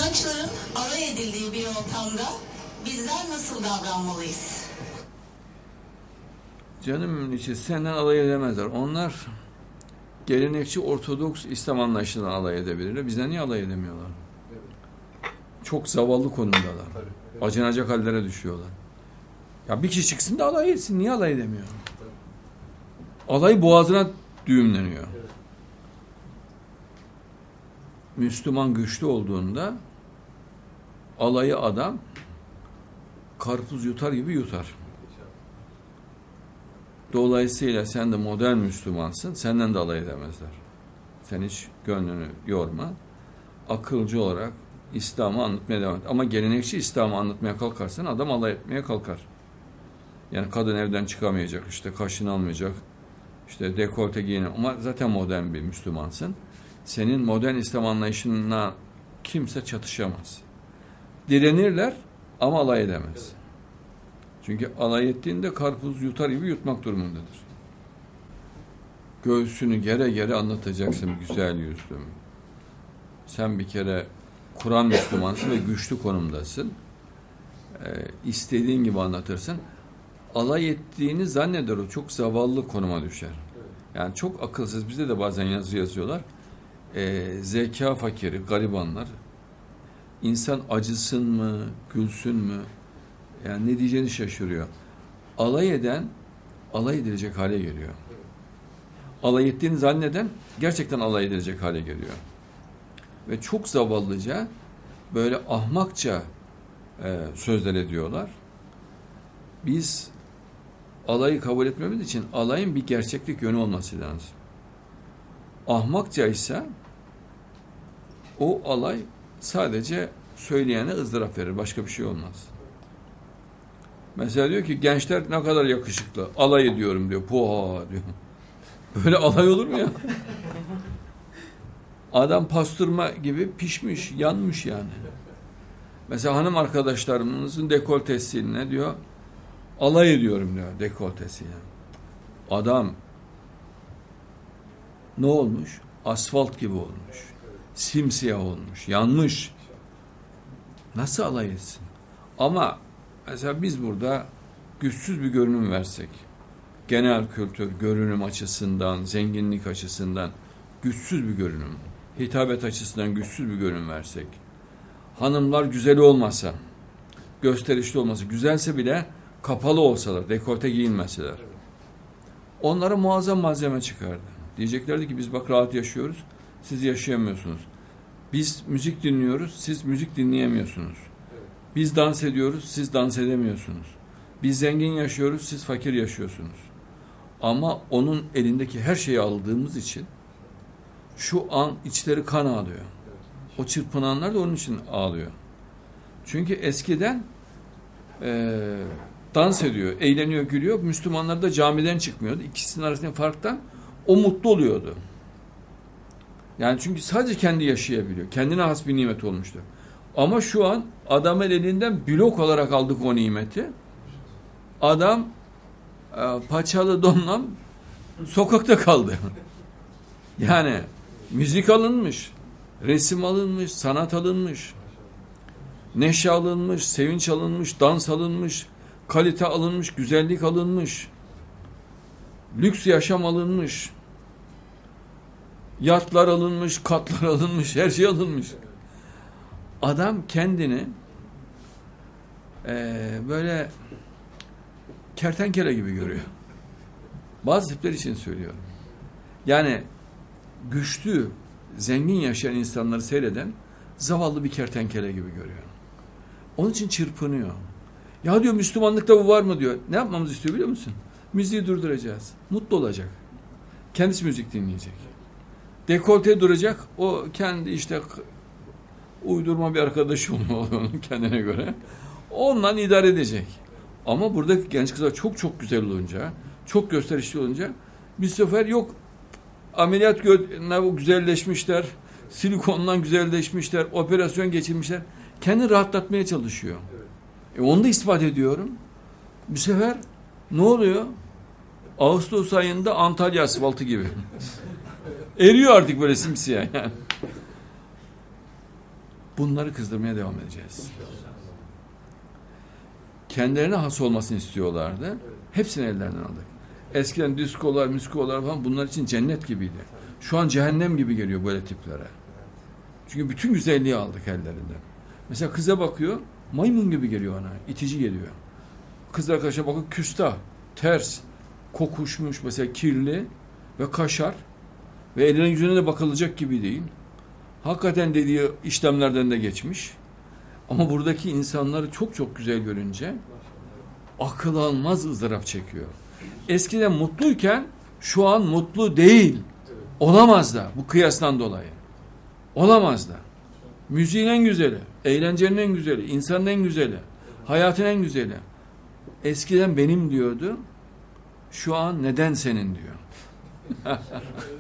inançların alay edildiği bir ortamda bizler nasıl davranmalıyız? Canım içi senden alay edemezler. Onlar gelenekçi Ortodoks İslam anlayışından alay edebilirler. Bizden niye alay edemiyorlar? Çok zavallı konumdalar. Acınacak hallere düşüyorlar. Ya bir kişi çıksın da alay etsin. Niye alay edemiyor? Alay boğazına düğümleniyor. Müslüman güçlü olduğunda alayı adam karpuz yutar gibi yutar. Dolayısıyla sen de modern Müslümansın. Senden de alay edemezler. Sen hiç gönlünü yorma. Akılcı olarak İslam'ı anlatmaya devam et. Ama gelenekçi İslam'ı anlatmaya kalkarsan adam alay etmeye kalkar. Yani kadın evden çıkamayacak, işte kaşını almayacak, işte dekolte giyinemez. Ama zaten modern bir Müslümansın. Senin modern İslam anlayışına kimse çatışamaz. Direnirler ama alay edemez. Çünkü alay ettiğinde karpuz yutar gibi yutmak durumundadır. Göğsünü gere gere anlatacaksın güzel yüzlüm. Sen bir kere Kur'an Müslümansın ve güçlü konumdasın. İstediğin gibi anlatırsın. Alay ettiğini zanneder, o çok zavallı konuma düşer. Yani çok akılsız. Bizde de bazen yazı yazıyorlar. Zeka fakiri, garibanlar. İnsan acısın mı, gülsün mü? Yani ne diyeceğini şaşırıyor. Alay eden, alay edilecek hale geliyor. Alay ettiğini zanneden, gerçekten alay edilecek hale geliyor. Ve çok zavallıca, böyle ahmakça sözler ediyorlar. Biz alayı kabul etmemiz için alayın bir gerçeklik yönü olması lazım. Ahmakça ise o alay sadece söyleyene ızdırap verir. Başka bir şey olmaz. Mesela diyor ki gençler ne kadar yakışıklı. Alay ediyorum diyor. Poha diyor. Böyle alay olur mu ya? Adam pastırma gibi pişmiş, yanmış yani. Mesela hanım arkadaşlarımızın dekoltesiyle diyor alay ediyorum diyor dekoltesiyle. Adam ne olmuş? Asfalt gibi olmuş. Simsiyah olmuş. Yanmış. Nasıl alay etsin? Ama mesela biz burada güçsüz bir görünüm versek, genel kültür, görünüm açısından, zenginlik açısından güçsüz bir görünüm, hitabet açısından güçsüz bir görünüm versek, hanımlar güzel olmasa, gösterişli olmasa, güzelse bile kapalı olsalar, dekolte giyinmeseler, onlara muazzam malzeme çıkardı. Diyeceklerdi ki biz bak rahat yaşıyoruz, siz yaşayamıyorsunuz. Biz müzik dinliyoruz, siz müzik dinleyemiyorsunuz. Biz dans ediyoruz, siz dans edemiyorsunuz. Biz zengin yaşıyoruz, siz fakir yaşıyorsunuz. Ama onun elindeki her şeyi aldığımız için şu an içleri kan ağlıyor. O çırpınanlar da onun için ağlıyor. Çünkü eskiden dans ediyor, eğleniyor, gülüyor. Müslümanlar da camiden çıkmıyordu. İkisinin arasındaki farktan o mutlu oluyordu. Yani çünkü sadece kendi yaşayabiliyor. Kendine has bir nimet olmuştu. Ama şu an adamın elinden blok olarak aldık o nimeti. Adam paçalı donla sokakta kaldı. Yani müzik alınmış, resim alınmış, sanat alınmış, neşe alınmış, sevinç alınmış, dans alınmış, kalite alınmış, güzellik alınmış, lüks yaşam alınmış, yatlar alınmış, katlar alınmış, her şey alınmış. Adam kendini böyle kertenkele gibi görüyor. Bazı tipler için söylüyorum. Yani güçlü, zengin yaşayan insanları seyreden zavallı bir kertenkele gibi görüyor. Onun için çırpınıyor. Ya diyor Müslümanlıkta bu var mı diyor. Ne yapmamızı istiyor biliyor musun? Müziği durduracağız. Mutlu olacak. Kendisi müzik dinleyecek. Dekolte duracak. O kendi işte uydurma bir arkadaşı onun kendine göre. Ondan idare edecek. Ama buradaki genç kızlar çok çok güzel olunca, çok gösterişli olunca bir sefer yok ameliyat güzelleşmişler, silikondan güzelleşmişler, operasyon geçirmişler. Kendini rahatlatmaya çalışıyor. Onu da ispat ediyorum. Bir sefer ne oluyor? Ağustos ayında Antalya asfaltı gibi. Eriyor artık böyle simsiyah yani. Bunları kızdırmaya devam edeceğiz. Kendilerine has olmasını istiyorlardı. Hepsini ellerinden aldık. Eskiden diskolar, müskolar falan bunlar için cennet gibiydi. Şu an cehennem gibi geliyor böyle tiplere. Çünkü bütün güzelliği aldık ellerinden. Mesela kıza bakıyor, maymun gibi geliyor ona, itici geliyor. Kız arkadaşa bakıyor, küstah, ters, kokuşmuş, mesela kirli ve kaşar ve eline yüzüne de bakılacak gibi değil. Hakikaten dediği işlemlerden de geçmiş. Ama buradaki insanları çok çok güzel görünce akıl almaz ızdırap çekiyor. Eskiden mutluyken şu an mutlu değil. Olamaz da bu kıyastan dolayı. Olamaz da. Müziğin en güzeli, eğlencenin en güzeli, insanın en güzeli, hayatın en güzeli. Eskiden benim diyordu, şu an neden senin diyor.